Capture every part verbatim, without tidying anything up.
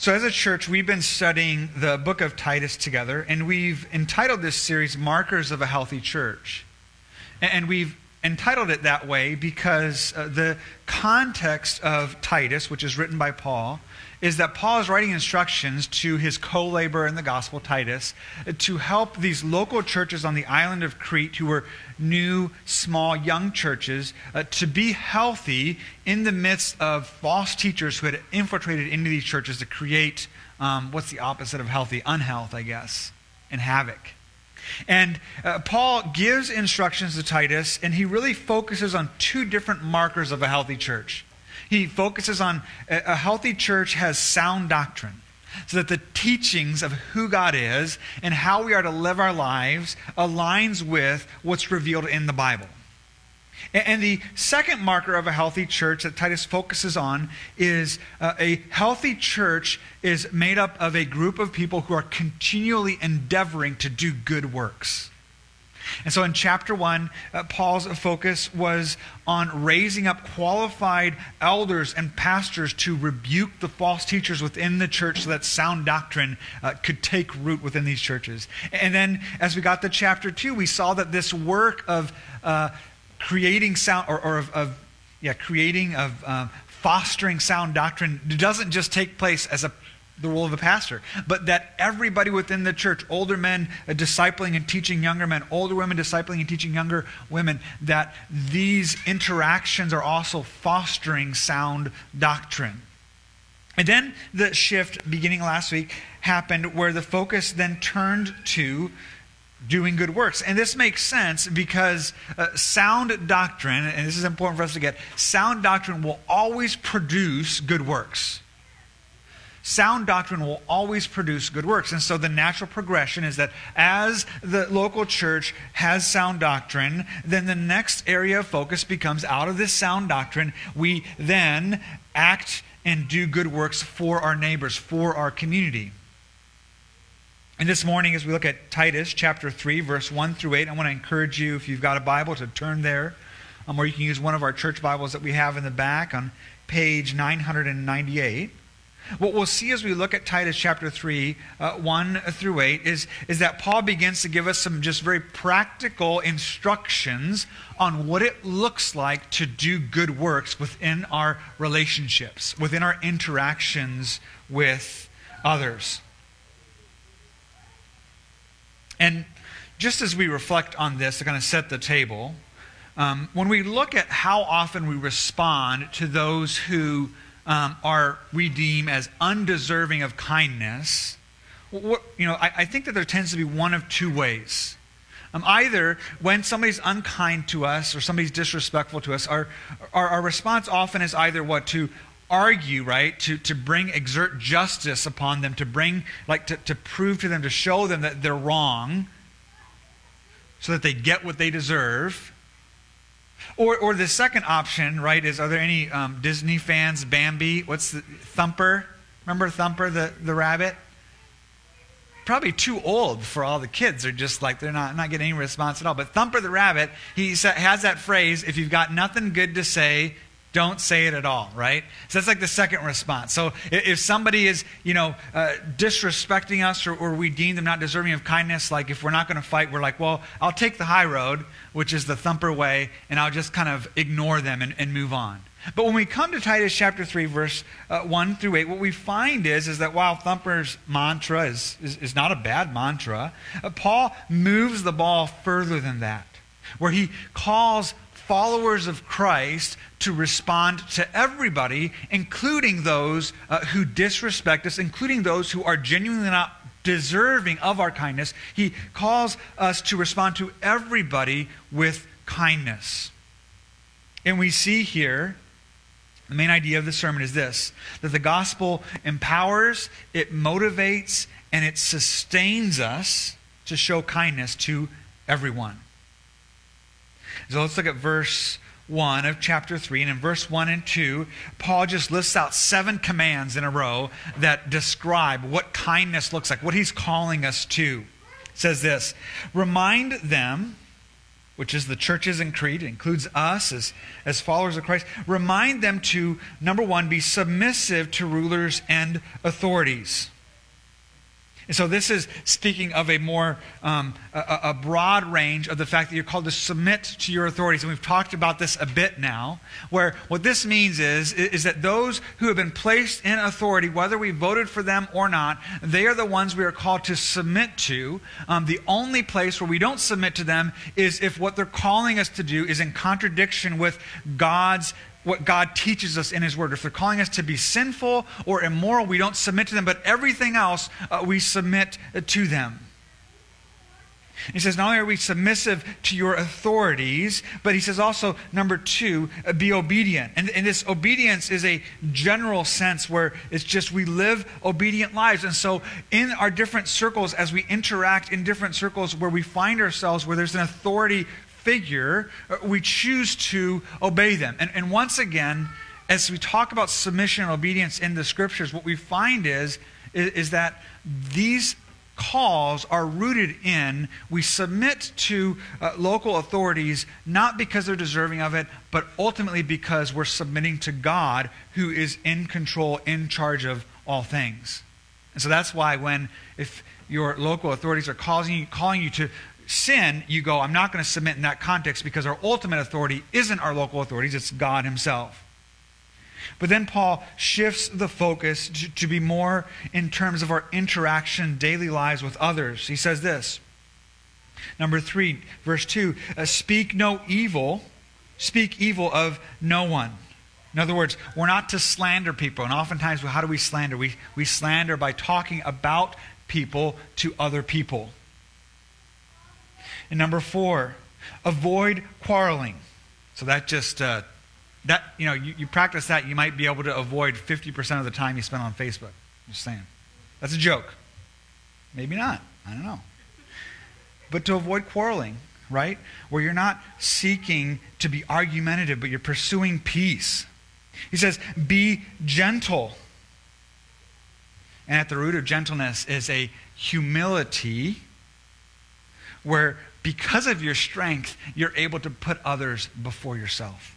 So as a church, we've been studying the book of Titus together, and we've entitled this series, Markers of a Healthy Church. And we've entitled it that way because uh, the context of Titus, which is written by Paul, is that Paul is writing instructions to his co-laborer in the gospel, Titus, to help these local churches on the island of Crete, who were new, small, young churches, uh, to be healthy in the midst of false teachers who had infiltrated into these churches to create, um, what's the opposite of healthy? Unhealth, I guess, and havoc. And uh, Paul gives instructions to Titus, and he really focuses on two different markers of a healthy church. He focuses on a, a healthy church has sound doctrine, so that the teachings of who God is and how we are to live our lives aligns with what's revealed in the Bible. And, and the second marker of a healthy church that Titus focuses on is uh, a healthy church is made up of a group of people who are continually endeavoring to do good works. And so in chapter one, uh, Paul's focus was on raising up qualified elders and pastors to rebuke the false teachers within the church so that sound doctrine uh, could take root within these churches. And then as we got to chapter two, we saw that this work of uh, creating sound, or, or of, of yeah, creating, of uh, fostering sound doctrine doesn't just take place as a the role of a pastor, but that everybody within the church, older men uh, discipling and teaching younger men, older women discipling and teaching younger women, that these interactions are also fostering sound doctrine. And then the shift beginning last week happened where the focus then turned to doing good works. And this makes sense because uh, sound doctrine, and this is important for us to get, sound doctrine will always produce good works. Sound doctrine will always produce good works. And so the natural progression is that as the local church has sound doctrine, then the next area of focus becomes, out of this sound doctrine, we then act and do good works for our neighbors, for our community. And this morning, as we look at Titus chapter three, verse one through eight, I want to encourage you, if you've got a Bible, to turn there, um, or you can use one of our church Bibles that we have in the back on page nine ninety-eight. What we'll see as we look at Titus chapter three, uh, one through eight, is, is that Paul begins to give us some just very practical instructions on what it looks like to do good works within our relationships, within our interactions with others. And just as we reflect on this to kind of set the table, um, when we look at how often we respond to those who Um, are we deem as undeserving of kindness, what, you know, I, I think that there tends to be one of two ways. Um, either when somebody's unkind to us or somebody's disrespectful to us, our, our, our response often is either what? To argue, right? To, to bring, exert justice upon them, to bring, like to, to prove to them, to show them that they're wrong so that they get what they deserve. Or or the second option, right, is, are there any um, Disney fans? Bambi, what's the, Thumper? Remember Thumper, the, the rabbit? Probably too old for all the kids. They're just like, they're not, not getting any response at all. But Thumper the rabbit, he has that phrase, if you've got nothing good to say, don't say it at all, right? So that's like the second response. So if somebody is, you know, uh, disrespecting us, or, or we deem them not deserving of kindness, like if we're not going to fight, we're like, well, I'll take the high road, which is the Thumper way, and I'll just kind of ignore them and, and move on. But when we come to Titus chapter three, verse uh, one through eight, what we find is, is that while Thumper's mantra is, is, is not a bad mantra, uh, Paul moves the ball further than that, where he calls followers of Christ to respond to everybody, including those uh, who disrespect us, including those who are genuinely not deserving of our kindness. He calls us to respond to everybody with kindness. And we see here, the main idea of the sermon is this, that the gospel empowers, it motivates, and it sustains us to show kindness to everyone. So let's look at verse one of chapter three. And in verse one and two, Paul just lists out seven commands in a row that describe what kindness looks like, what he's calling us to. It says this, remind them which is the churches in Crete, includes us as, as followers of Christ, remind them to, number one, be submissive to rulers and authorities. And so this is speaking of a more, um, a, a broad range of the fact that you're called to submit to your authorities. And we've talked about this a bit now, where what this means is, is that those who have been placed in authority, whether we voted for them or not, they are the ones we are called to submit to. Um, the only place where we don't submit to them is if what they're calling us to do is in contradiction with God's what God teaches us in His Word. If they're calling us to be sinful or immoral, we don't submit to them, but everything else, uh, we submit to them. He says, not only are we submissive to your authorities, but he says also, number two, uh, be obedient. And, and this obedience is a general sense where it's just we live obedient lives. And so in our different circles, as we interact in different circles where we find ourselves, where there's an authority figure, we choose to obey them. And, and once again, as we talk about submission and obedience in the Scriptures, what we find is, is, is that these calls are rooted in, we submit to uh, local authorities not because they're deserving of it, but ultimately because we're submitting to God, who is in control, in charge of all things. And so that's why when, if your local authorities are calling you, calling you to sin, you go, I'm not going to submit in that context because our ultimate authority isn't our local authorities, it's God Himself. But then Paul shifts the focus to, to be more in terms of our interaction, daily lives with others. He says this, number three, verse two, uh, speak no evil, speak evil of no one. In other words, we're not to slander people. And oftentimes, how do we slander? We, we slander by talking about people to other people. And number four, avoid quarreling. So that just, uh, that you know, you, you practice that, you might be able to avoid fifty percent of the time you spend on Facebook. Just saying. That's a joke. Maybe not. I don't know. But to avoid quarreling, right? Where you're not seeking to be argumentative, but you're pursuing peace. He says, be gentle. And at the root of gentleness is a humility where because of your strength, you're able to put others before yourself.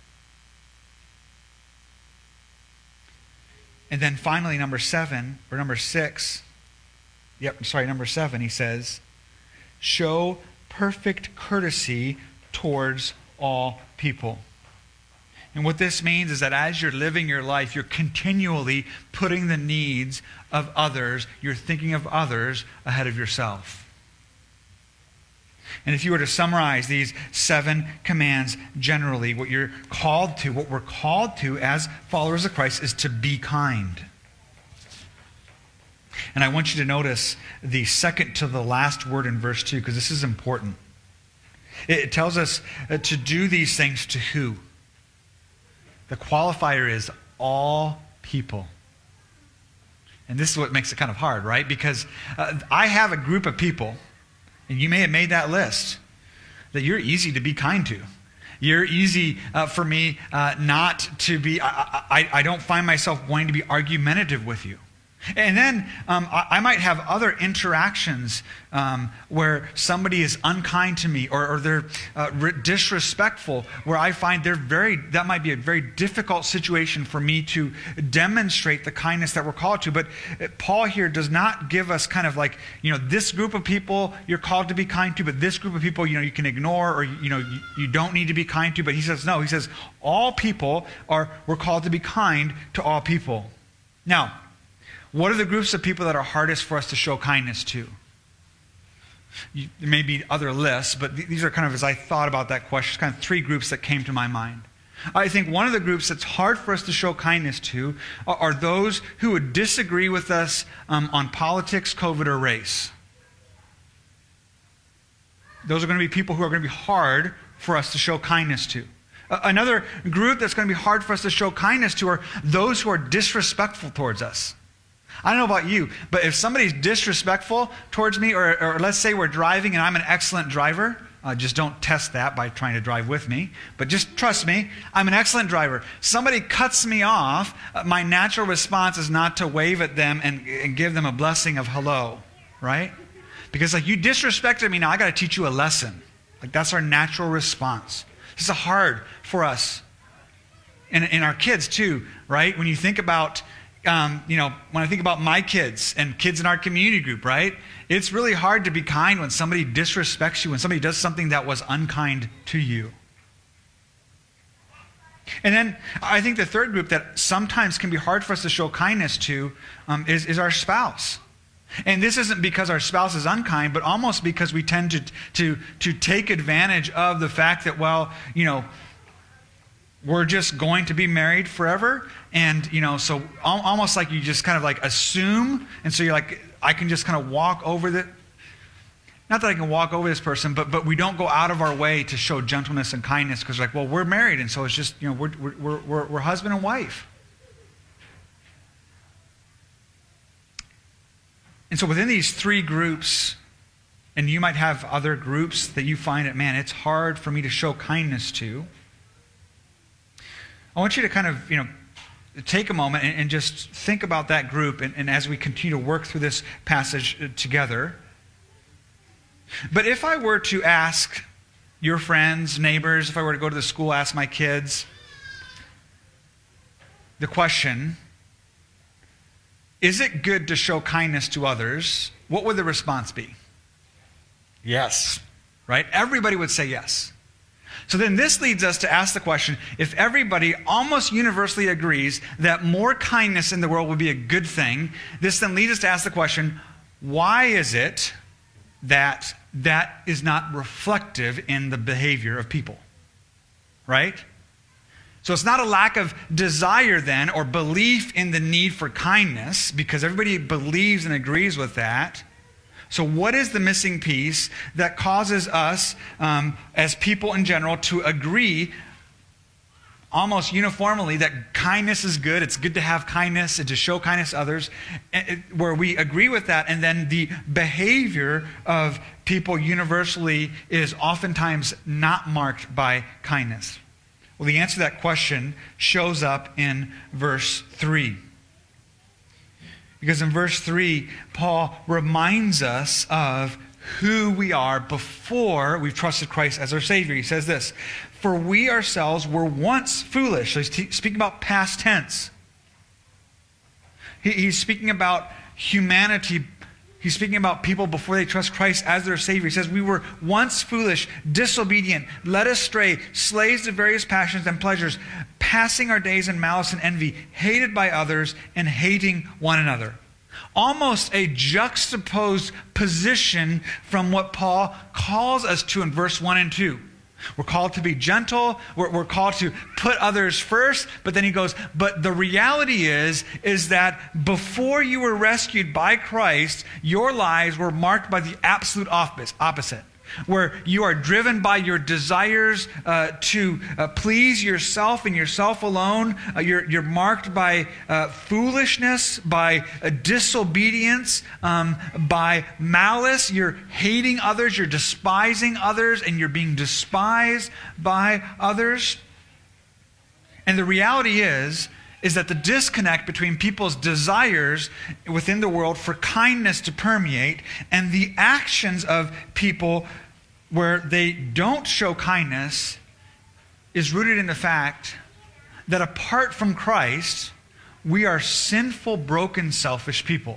And then finally, number seven, or number six, yep, sorry, number seven, he says, show perfect courtesy towards all people. And what this means is that as you're living your life, you're continually putting the needs of others, you're thinking of others ahead of yourself. And if you were to summarize these seven commands generally, what you're called to, what we're called to as followers of Christ is to be kind. And I want you to notice the second to the last word in verse two, because this is important. It tells us to do these things to who? The qualifier is all people. And this is what makes it kind of hard, right? Because uh, I have a group of people, and you may have made that list, that you're easy to be kind to. You're easy uh, for me uh, not to be, I, I, I don't find myself wanting to be argumentative with you. And then um, I, I might have other interactions um, where somebody is unkind to me or, or they're uh, disrespectful, where I find they're very, that might be a very difficult situation for me to demonstrate the kindness that we're called to. But Paul here does not give us kind of like, you know, this group of people you're called to be kind to, but this group of people, you know, you can ignore or, you know, you, you don't need to be kind to. But he says, no, he says, all people are, we're called to be kind to all people. Now, what are the groups of people that are hardest for us to show kindness to? You, there may be other lists, but th- these are kind of, as I thought about that question, kind of three groups that came to my mind. I think one of the groups that's hard for us to show kindness to are, are those who would disagree with us um, on politics, COVID, or race. Those are going to be people who are going to be hard for us to show kindness to. Uh, another group that's going to be hard for us to show kindness to are those who are disrespectful towards us. I don't know about you, but if somebody's disrespectful towards me, or, or let's say we're driving and I'm an excellent driver, uh, just don't test that by trying to drive with me, but just trust me, I'm an excellent driver. Somebody cuts me off, uh, my natural response is not to wave at them and, and give them a blessing of hello, right? Because like you disrespected me, now I got to teach you a lesson. Like that's our natural response. This is hard for us. And, and our kids too, right? When you think about, um, you know, when I think about my kids and kids in our community group, right? It's really hard to be kind when somebody disrespects you, when somebody does something that was unkind to you. And then I think the third group that sometimes can be hard for us to show kindness to um, is, is our spouse. And this isn't because our spouse is unkind, but almost because we tend to, to, to take advantage of the fact that, well, you know, we're just going to be married forever. And, you know, so al- almost like you just kind of like assume. And so you're like, I can just kind of walk over the, not that I can walk over this person, but but we don't go out of our way to show gentleness and kindness because like, well, we're married. And so it's just, you know, we're, we're, we're, we're husband and wife. And so within these three groups, and you might have other groups that you find that, man, it's hard for me to show kindness to. I want you to kind of, you know, take a moment and, and just think about that group and, and as we continue to work through this passage together. But if I were to ask your friends, neighbors, if I were to go to the school, ask my kids the question, is it good to show kindness to others? What would the response be? Yes. Right? Everybody would say yes. So then this leads us to ask the question, if everybody almost universally agrees that more kindness in the world would be a good thing, this then leads us to ask the question, why is it that that is not reflective in the behavior of people? Right? So it's not a lack of desire then or belief in the need for kindness because everybody believes and agrees with that. So what is the missing piece that causes us um, as people in general to agree almost uniformly that kindness is good, it's good to have kindness and to show kindness to others, where we agree with that, and then the behavior of people universally is oftentimes not marked by kindness? Well, the answer to that question shows up in verse three. Because in verse three, Paul reminds us of who we are before we've trusted Christ as our Savior. He says this, for we ourselves were once foolish. So he's t- speaking about past tense. He, he's speaking about humanity. He's speaking about people before they trust Christ as their Savior. He says, we were once foolish, disobedient, led astray, slaves to various passions and pleasures, passing our days in malice and envy, hated by others and hating one another. Almost a juxtaposed position from what Paul calls us to in verse one and two. We're called to be gentle. We're, we're called to put others first. But then he goes, but the reality is, is that before you were rescued by Christ, your lives were marked by the absolute opposite. Where you are driven by your desires uh, to uh, please yourself and yourself alone. Uh, you're, you're marked by uh, foolishness, by uh, disobedience, um, by malice. You're hating others, you're despising others, and you're being despised by others. And the reality is, is that the disconnect between people's desires within the world for kindness to permeate and the actions of people where they don't show kindness is rooted in the fact that apart from Christ, we are sinful, broken, selfish people.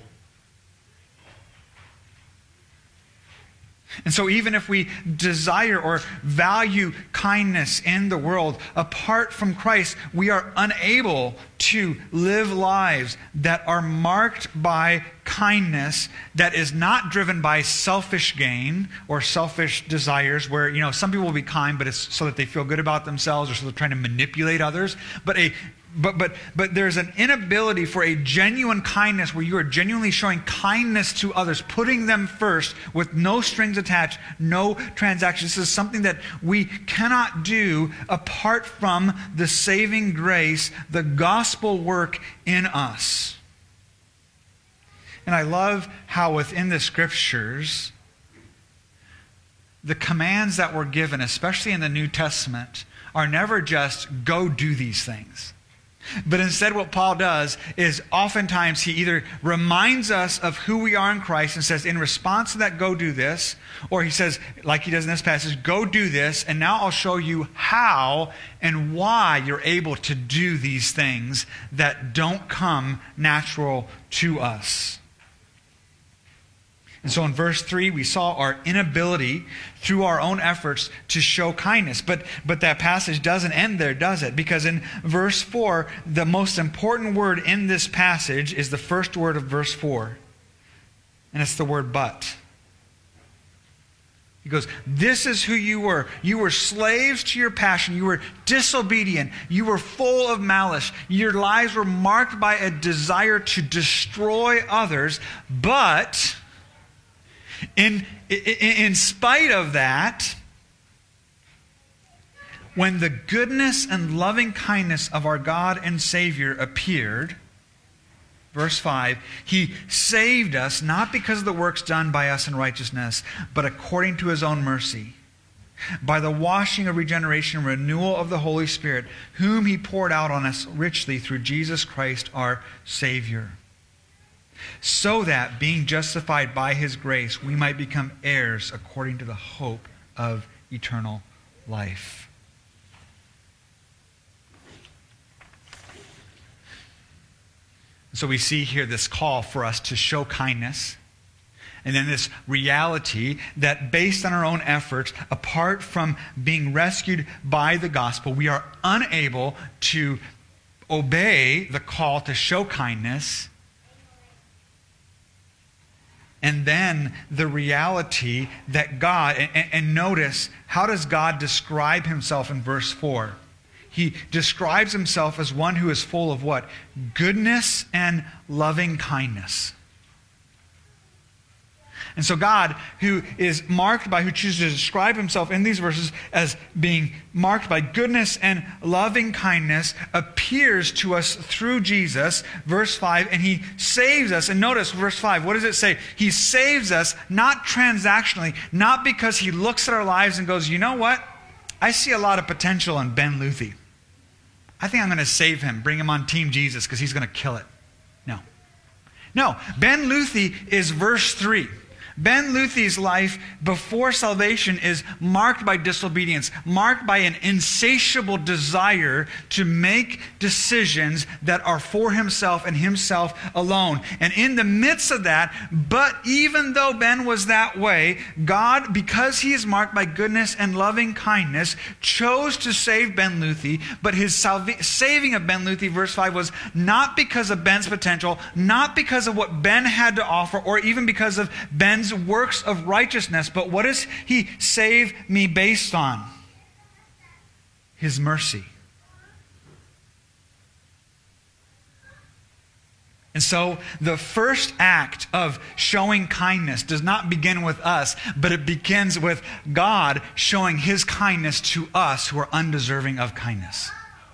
And so even if we desire or value kindness in the world, apart from Christ, we are unable to live lives that are marked by kindness that is not driven by selfish gain or selfish desires where, you know, some people will be kind, but it's so that they feel good about themselves or so they're trying to manipulate others. But a But but but there's an inability for a genuine kindness where you are genuinely showing kindness to others, putting them first with no strings attached, no transactions. This is something that we cannot do apart from the saving grace, the gospel work in us. And I love how within the scriptures, the commands that were given, especially in the New Testament, are never just go do these things. But instead what Paul does is oftentimes he either reminds us of who we are in Christ and says, in response to that, go do this. Or he says, like he does in this passage, go do this, and now I'll show you how and why you're able to do these things that don't come natural to us. And so in verse three, we saw our inability through our own efforts to show kindness. But, but that passage doesn't end there, does it? Because in verse four, the most important word in this passage is the first word of verse four. And it's the word but. He goes, this is who you were. You were slaves to your passion. You were disobedient. You were full of malice. Your lives were marked by a desire to destroy others. But In, in, in spite of that, when the goodness and loving kindness of our God and Savior appeared, verse five, He saved us not because of the works done by us in righteousness, but according to His own mercy, by the washing of regeneration and renewal of the Holy Spirit, whom He poured out on us richly through Jesus Christ our Savior, so that, being justified by His grace, we might become heirs according to the hope of eternal life. So we see here this call for us to show kindness, and then this reality that based on our own efforts, apart from being rescued by the gospel, we are unable to obey the call to show kindness. And then the reality that God, and, and notice, how does God describe Himself in verse four? He describes Himself as one who is full of what? Goodness and loving kindness. And so God, who is marked by, who chooses to describe Himself in these verses as being marked by goodness and loving kindness, appears to us through Jesus, verse five, and He saves us. And notice verse five, what does it say? He saves us not transactionally, not because He looks at our lives and goes, you know what? I see a lot of potential in Ben Luthi. I think I'm going to save him, bring him on Team Jesus because he's going to kill it. No. No, Ben Luthi is verse three. Ben Luthi's life before salvation is marked by disobedience, marked by an insatiable desire to make decisions that are for himself and himself alone. And in the midst of that, but even though Ben was that way, God, because he is marked by goodness and loving kindness, chose to save Ben Luthi. But his salva- saving of Ben Luthi, verse five, was not because of Ben's potential, not because of what Ben had to offer, or even because of Ben's works of righteousness, but what does He save me based on? His mercy. And so the first act of showing kindness does not begin with us, but it begins with God showing His kindness to us who are undeserving of kindness.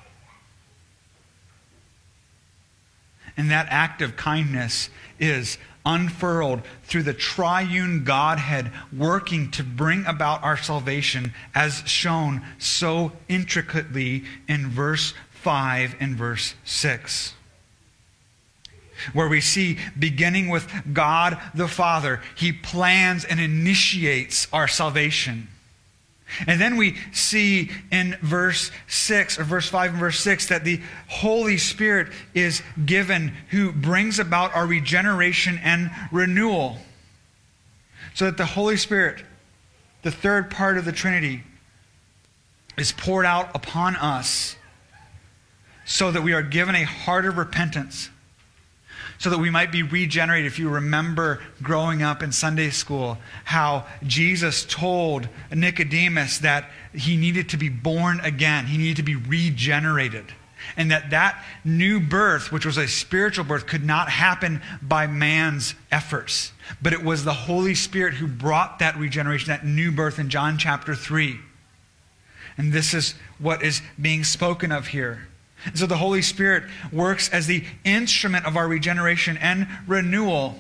And that act of kindness is unfurled through the triune Godhead working to bring about our salvation, as shown so intricately in verse five and verse six. Where we see, beginning with God the Father, He plans and initiates our salvation. And then we see in verse six, or verse five and verse six, that the Holy Spirit is given, who brings about our regeneration and renewal. So that the Holy Spirit, the third part of the Trinity, is poured out upon us so that we are given a heart of repentance, so that we might be regenerated. If you remember growing up in Sunday school, how Jesus told Nicodemus that he needed to be born again. He needed to be regenerated. And that that new birth, which was a spiritual birth, could not happen by man's efforts. But it was the Holy Spirit who brought that regeneration, that new birth in John chapter three. And this is what is being spoken of here. And so the Holy Spirit works as the instrument of our regeneration and renewal.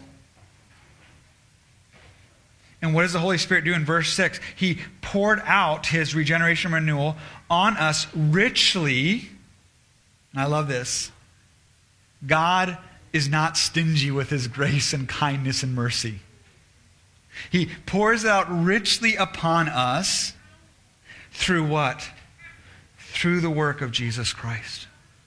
And what does the Holy Spirit do in verse six? He poured out His regeneration and renewal on us richly And I love this. God is not stingy with his grace and kindness and mercy. He pours out richly upon us through what? Through the work of Jesus Christ.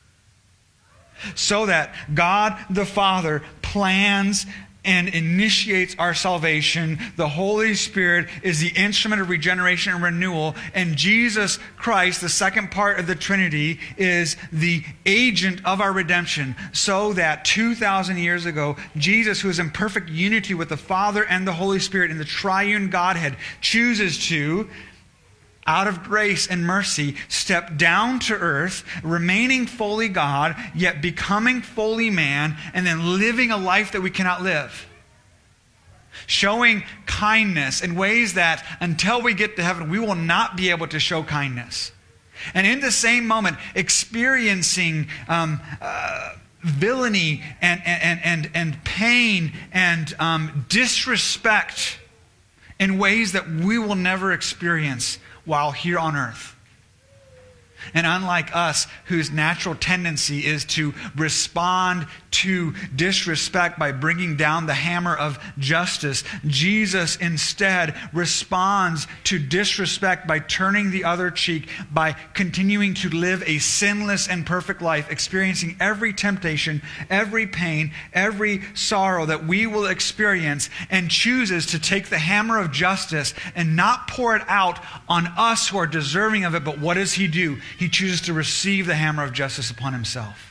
So that God the Father plans and initiates our salvation. The Holy Spirit is the instrument of regeneration and renewal. And Jesus Christ, the second part of the Trinity, is the agent of our redemption. So that two thousand years ago, Jesus, who is in perfect unity with the Father and the Holy Spirit in the triune Godhead, chooses to, out of grace and mercy, step down to earth, remaining fully God, yet becoming fully man, and then living a life that we cannot live. Showing kindness in ways that until we get to heaven, we will not be able to show kindness. And in the same moment, experiencing um, uh, villainy and, and, and, and pain and um, disrespect in ways that we will never experience while here on earth. And unlike us, whose natural tendency is to respond to disrespect by bringing down the hammer of justice, Jesus instead responds to disrespect by turning the other cheek, by continuing to live a sinless and perfect life, experiencing every temptation, every pain, every sorrow that we will experience, and chooses to take the hammer of justice and not pour it out on us who are deserving of it. But what does he do? He chooses to receive the hammer of justice upon himself.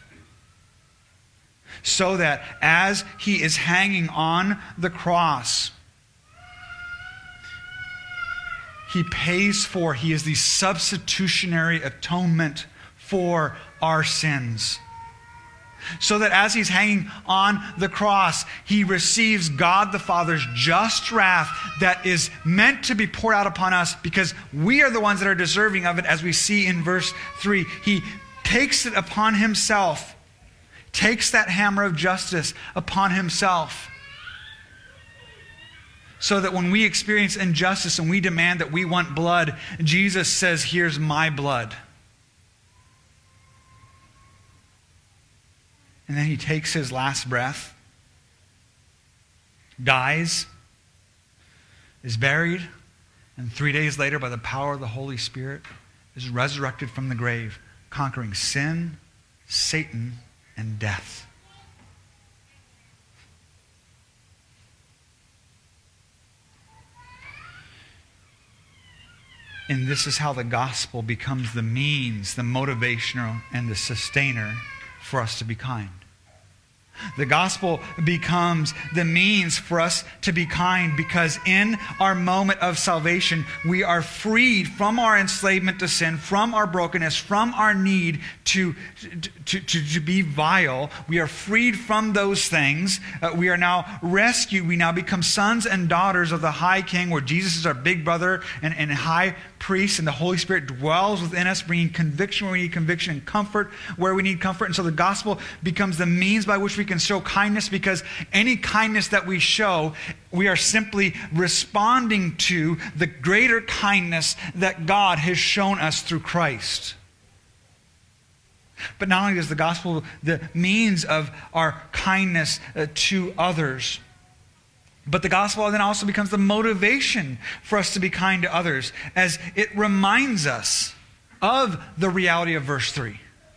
So that as he is hanging on the cross, he pays for, he is the substitutionary atonement for our sins. So that as he's hanging on the cross, he receives God the Father's just wrath that is meant to be poured out upon us because we are the ones that are deserving of it, as we see in verse three. He takes it upon himself, takes that hammer of justice upon himself, so that when we experience injustice and we demand that we want blood, Jesus says, "Here's my blood." And then he takes his last breath, dies, is buried, and three days later, by the power of the Holy Spirit, is resurrected from the grave, conquering sin, Satan, and death. And this is how the gospel becomes the means, the motivational, and the sustainer for us to be kind. The gospel becomes the means for us to be kind because in our moment of salvation, we are freed from our enslavement to sin, from our brokenness, from our need to, to, to, to be vile. We are freed from those things. Uh, we are now rescued. We now become sons and daughters of the High King, where Jesus is our big brother and, and high priest, and the Holy Spirit dwells within us, bringing conviction where we need conviction and comfort where we need comfort. And so the gospel becomes the means by which we can show kindness, because any kindness that we show, we are simply responding to the greater kindness that God has shown us through Christ. But not only is the gospel the means of our kindness uh, to others, but the gospel then also becomes the motivation for us to be kind to others, as it reminds us of the reality of verse three.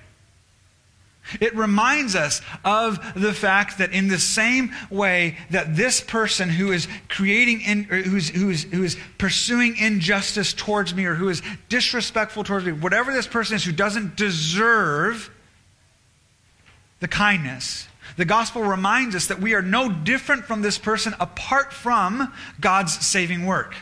It reminds us of the fact that in the same way that this person who is creating, in, or who's, who's, who is pursuing injustice towards me, or who is disrespectful towards me, whatever this person is who doesn't deserve the kindness, the gospel reminds us that we are no different from this person apart from God's saving work.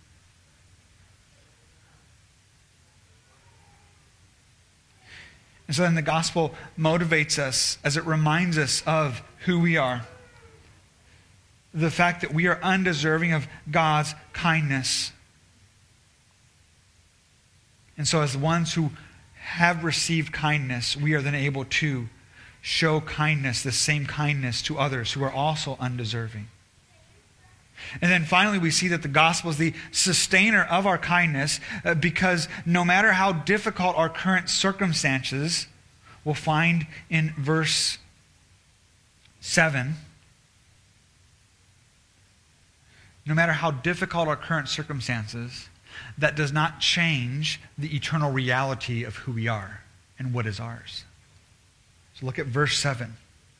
And so then the gospel motivates us as it reminds us of who we are. The fact that we are undeserving of God's kindness. And so as ones who have received kindness, we are then able to show kindness, the same kindness to others who are also undeserving. And then finally, we see that the gospel is the sustainer of our kindness uh, because no matter how difficult our current circumstances, we'll find in verse seven, no matter how difficult our current circumstances, that does not change the eternal reality of who we are and what is ours. So look at verse seven.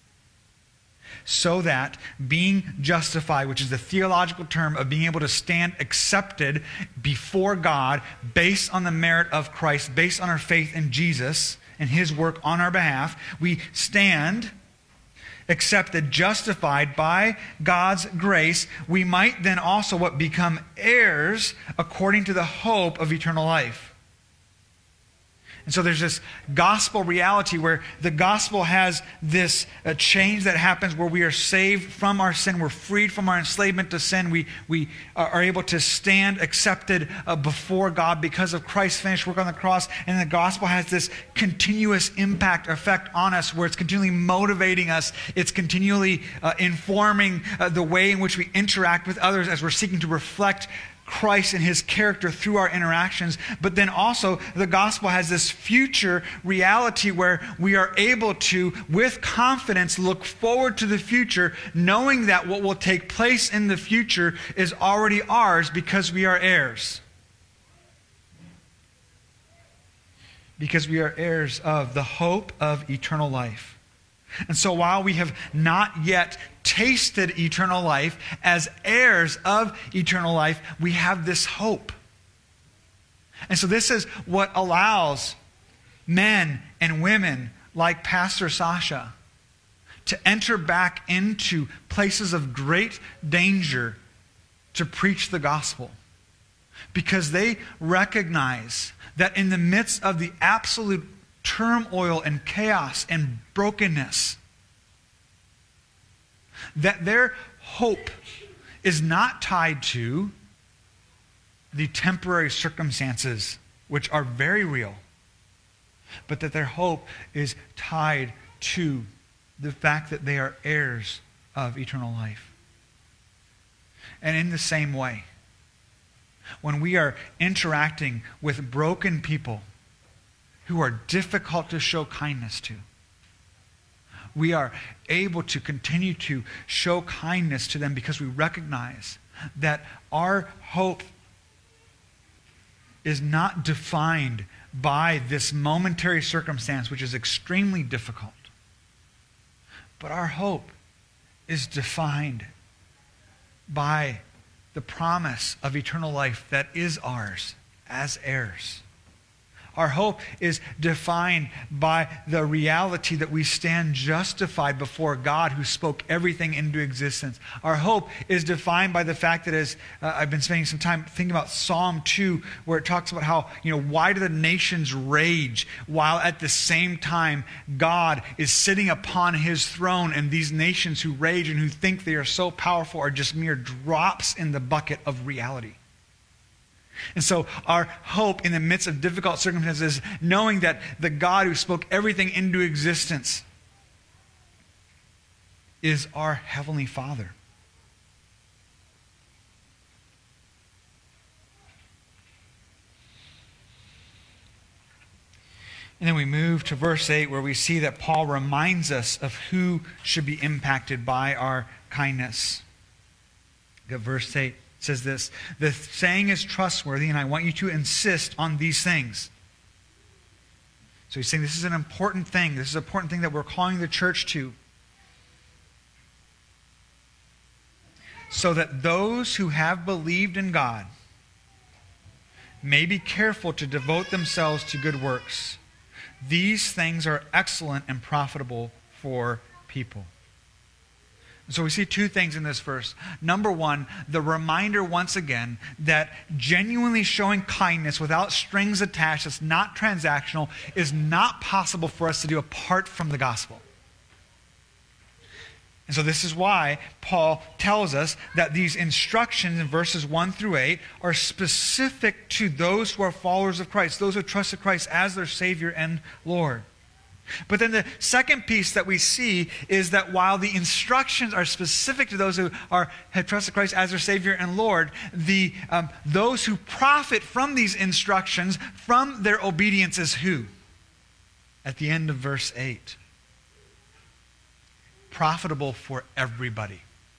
So that being justified, which is the theological term of being able to stand accepted before God based on the merit of Christ, based on our faith in Jesus and his work on our behalf, we stand accepted, justified by God's grace. We might then also what become heirs according to the hope of eternal life. And so there's this gospel reality where the gospel has this uh, change that happens where we are saved from our sin. We're freed from our enslavement to sin. We, we are able to stand accepted uh, before God because of Christ's finished work on the cross. And the gospel has this continuous impact, effect on us where it's continually motivating us. It's continually uh, informing uh, the way in which we interact with others as we're seeking to reflect Christ and his character through our interactions. But then also the gospel has this future reality where we are able to, with confidence, look forward to the future, knowing that what will take place in the future is already ours because we are heirs. Because we are heirs of the hope of eternal life. And so while we have not yet tasted eternal life, as heirs of eternal life, we have this hope. And so this is what allows men and women like Pastor Sasha to enter back into places of great danger to preach the gospel. Because they recognize that in the midst of the absolute turmoil and chaos and brokenness, that their hope is not tied to the temporary circumstances, which are very real, but that their hope is tied to the fact that they are heirs of eternal life. And in the same way, when we are interacting with broken people who are difficult to show kindness to, we are able to continue to show kindness to them because we recognize that our hope is not defined by this momentary circumstance, which is extremely difficult. But our hope is defined by the promise of eternal life that is ours as heirs. Our hope is defined by the reality that we stand justified before God who spoke everything into existence. Our hope is defined by the fact that as uh, I've been spending some time thinking about Psalm two, where it talks about how, you know, why do the nations rage while at the same time God is sitting upon his throne, and these nations who rage and who think they are so powerful are just mere drops in the bucket of reality. And so our hope in the midst of difficult circumstances, knowing that the God who spoke everything into existence is our Heavenly Father. And then we move to verse eight, where we see that Paul reminds us of who should be impacted by our kindness. Look at verse eight. Says this: the saying is trustworthy, and I want you to insist on these things. So he's saying this is an important thing. This is an important thing that we're calling the church to. So that those who have believed in God may be careful to devote themselves to good works. These things are excellent and profitable for people. So we see two things in this verse. Number one, the reminder once again that genuinely showing kindness without strings attached, that's not transactional, is not possible for us to do apart from the gospel. And so this is why Paul tells us that these instructions in verses one through eight are specific to those who are followers of Christ, those who trusted Christ as their Savior and Lord. But then the second piece that we see is that while the instructions are specific to those who are have trusted Christ as their Savior and Lord, the um, those who profit from these instructions, from their obedience, is who? at the end of verse eight. Profitable for everybody.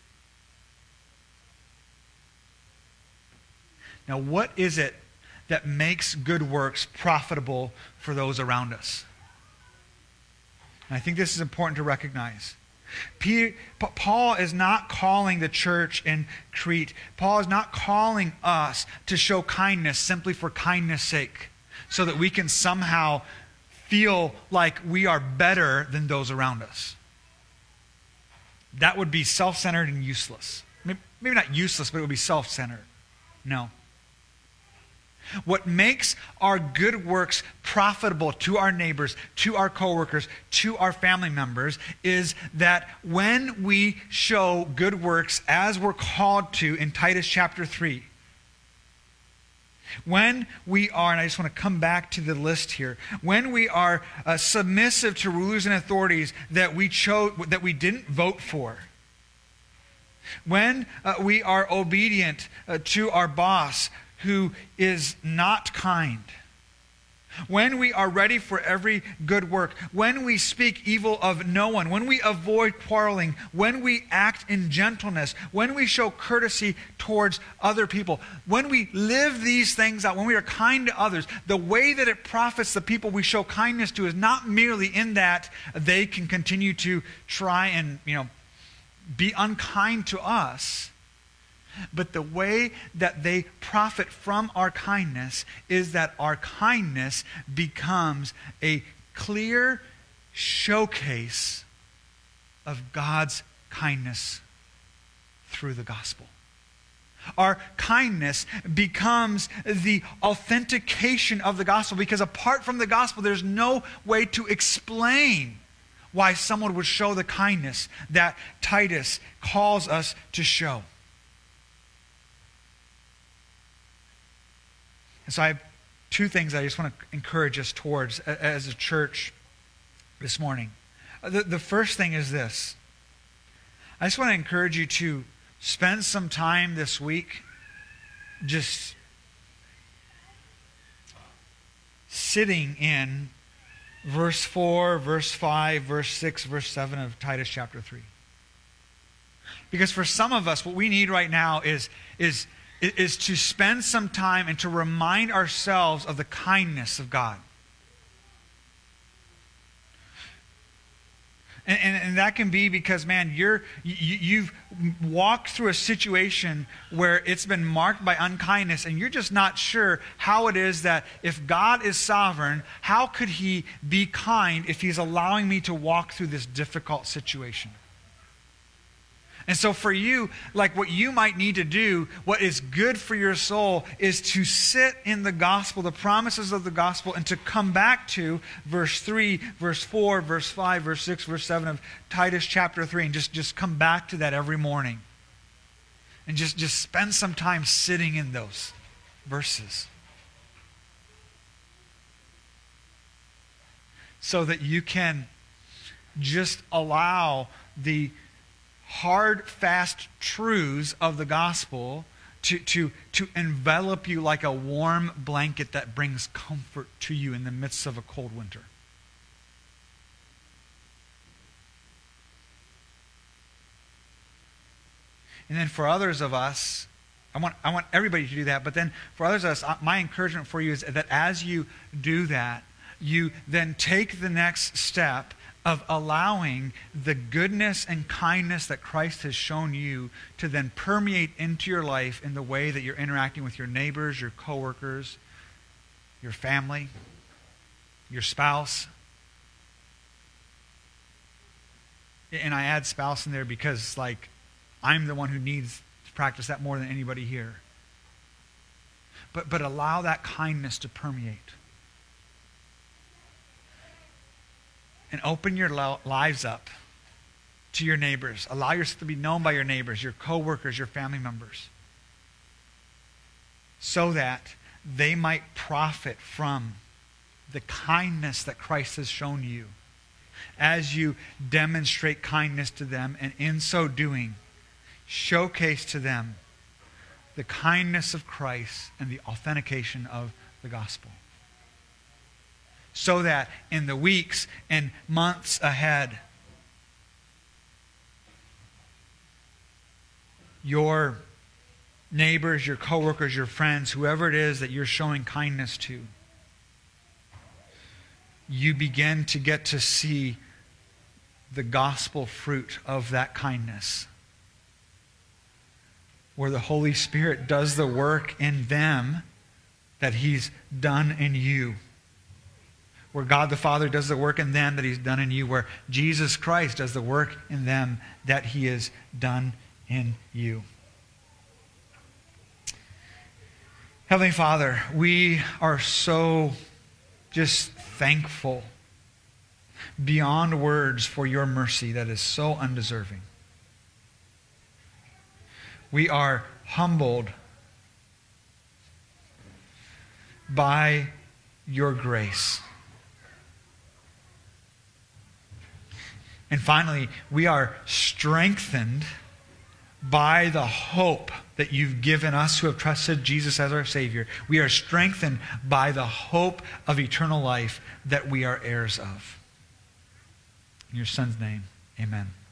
Now, what is it that makes good works profitable for those around us? And I think this is important to recognize. Peter, Paul is not calling the church in Crete. Paul is not calling us to show kindness simply for kindness' sake, so that we can somehow feel like we are better than those around us. That would be self-centered and useless. Maybe not useless, but it would be self-centered. No. What makes our good works profitable to our neighbors, to our coworkers, to our family members is that when we show good works as we're called to in Titus chapter three, when we are, and I just want to come back to the list here, when we are uh, submissive to rulers and authorities that we chose, that we didn't vote for, when uh, we are obedient uh, to our boss who is not kind, when we are ready for every good work, when we speak evil of no one, when we avoid quarreling, when we act in gentleness, when we show courtesy towards other people, when we live these things out, when we are kind to others, the way that it profits the people we show kindness to is not merely in that they can continue to try and, you know, be unkind to us, but the way that they profit from our kindness is that our kindness becomes a clear showcase of God's kindness through the gospel. Our kindness becomes the authentication of the gospel, because apart from the gospel, there's no way to explain why someone would show the kindness that Titus calls us to show. And so I have two things I just want to encourage us towards as a church this morning. The, the first thing is this. I just want to encourage you to spend some time this week just sitting in verse four, verse five, verse six, verse seven of Titus chapter three. Because for some of us, what we need right now is, is is to spend some time and to remind ourselves of the kindness of God. And, and, and that can be because, man, you're, you, you've walked through a situation where it's been marked by unkindness, and you're just not sure how it is that if God is sovereign, how could He be kind if He's allowing me to walk through this difficult situation? And so for you, like what you might need to do, what is good for your soul, is to sit in the gospel, the promises of the gospel, and to come back to verse three, verse four, verse five, verse six, verse seven of Titus chapter three, and just, just come back to that every morning. And just, just spend some time sitting in those verses. So that you can just allow the hard, fast truths of the gospel to, to, to envelop you like a warm blanket that brings comfort to you in the midst of a cold winter. And then for others of us, I want, I want everybody to do that, but then for others of us, my encouragement for you is that as you do that, you then take the next step of allowing the goodness and kindness that Christ has shown you to then permeate into your life in the way that you're interacting with your neighbors, your coworkers, your family, your spouse. And I add spouse in there because, like, I'm the one who needs to practice that more than anybody here. But, but allow that kindness to permeate. And open your lives up to your neighbors. Allow yourself to be known by your neighbors, your coworkers, your family members, so that they might profit from the kindness that Christ has shown you as you demonstrate kindness to them, and in so doing, showcase to them the kindness of Christ and the authentication of the gospel. so that in the weeks and months ahead, your neighbors, your coworkers, your friends, whoever it is that you're showing kindness to, you begin to get to see the gospel fruit of that kindness, where the Holy Spirit does the work in them that He's done in you, where God the Father does the work in them that He's done in you, where Jesus Christ does the work in them that He has done in you. Heavenly Father, we are so just thankful beyond words for your mercy that is so undeserving. We are humbled by your grace. And finally, we are strengthened by the hope that you've given us who have trusted Jesus as our Savior. We are strengthened by the hope of eternal life that we are heirs of. In your Son's name, amen.